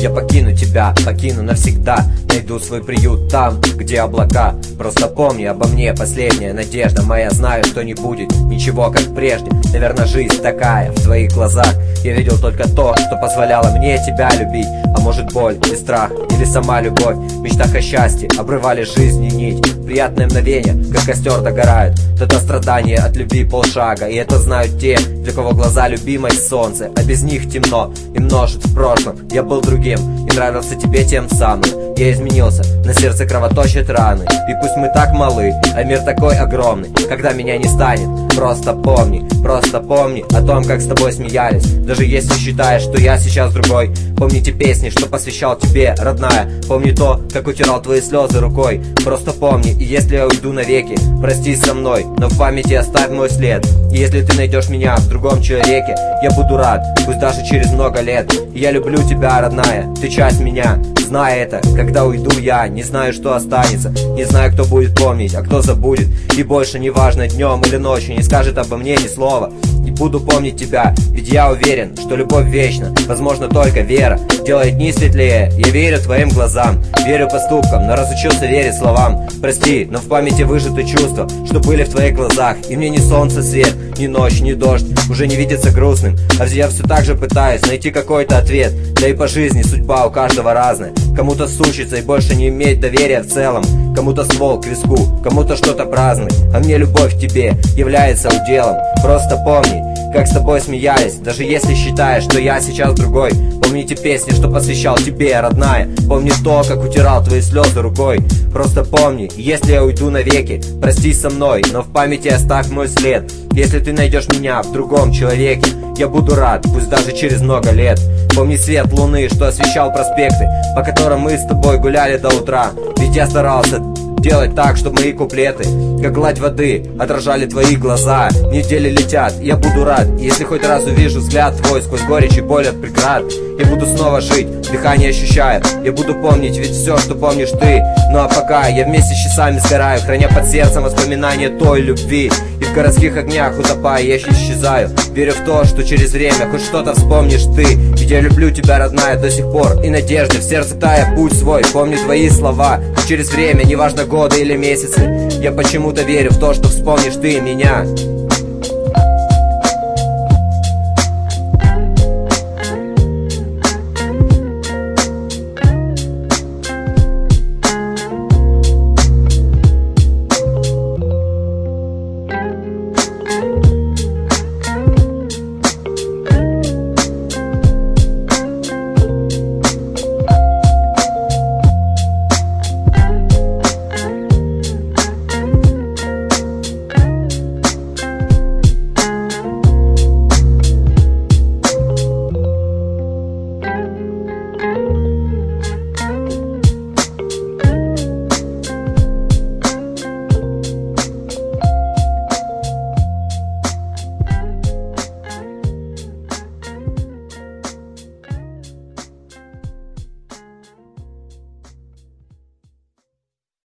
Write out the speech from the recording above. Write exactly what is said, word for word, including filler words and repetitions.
Я покину тебя, покину навсегда. Найду свой приют там, где облака. Просто помни обо мне, последняя надежда моя. Знаю, что не будет ничего как прежде. Наверное, жизнь такая в твоих глазах. Я видел только то, что позволяло мне тебя любить. А может, боль и страх, или сама любовь. В мечтах о счастье обрывали жизни нить. Приятные мгновения, как костер догорают. Это страдание от любви полшага. И это знают те, для кого глаза любимой солнце. А без них темно и множит в прошлом. Я был другим и нравился тебе тем самым. Я изменился, на сердце кровоточат раны. И пусть мы так малы, а мир такой огромный. Когда меня не станет, просто помни, просто помни о том, как с тобой смеялись. Даже если считаешь, что я сейчас другой. Помни те песни, что посвящал тебе, родная. Помни то, как утирал твои слезы рукой. Просто помни, и если я уйду навеки, прости со мной, но в памяти оставь мой след. И если ты найдешь меня в другом человеке, я буду рад, пусть даже через много лет. И я люблю тебя, родная, ты часть меня. Знай это, когда уйду я, не знаю, что останется. Не знаю, кто будет помнить, а кто забудет. И больше не важно, днем или ночью, не скажет обо мне ни слова. И буду помнить тебя, ведь я уверен, что любовь вечна. Возможно, только вера делает дни светлее. Я верю твоим глазам, верю поступкам, но разучился верить словам. Прости, но в памяти выжаты чувства, что были в твоих глазах. И мне ни солнце свет, ни ночь, ни дождь уже не видится грустным. А я все так же пытаюсь найти какой-то ответ. Да и по жизни судьба у каждого разная. Кому-то сучиться и больше не иметь доверия в целом. Кому-то ствол к виску, кому-то что-то праздный. А мне любовь к тебе является уделом. Просто помни, как с тобой смеялись. Даже если считаешь, что я сейчас другой. Помни те песни, что посвящал тебе, родная. Помни то, как утирал твои слезы рукой. Просто помни, если я уйду навеки, прости со мной, но в памяти оставь мой след. Если ты найдешь меня в другом человеке, я буду рад, пусть даже через много лет. Помни свет луны, что освещал проспекты, по которым мы с тобой гуляли до утра. Ведь я старался делать так, чтобы мои куплеты, как гладь воды, отражали твои глаза. Недели летят, я буду рад, если хоть раз увижу взгляд твой сквозь горечь и боль от преград. Я буду снова жить, дыхание ощущая. Я буду помнить ведь все, что помнишь ты. Ну а пока я вместе с часами сгораю, храня под сердцем воспоминания той любви. И в городских огнях утопая, я исчезаю. Верю в то, что через время хоть что-то вспомнишь ты. Ведь я люблю тебя, родная, до сих пор. И надежды в сердце тая путь свой. Помню твои слова, и через время, неважно годы или месяцы, я почему-то верю в то, что вспомнишь ты меня.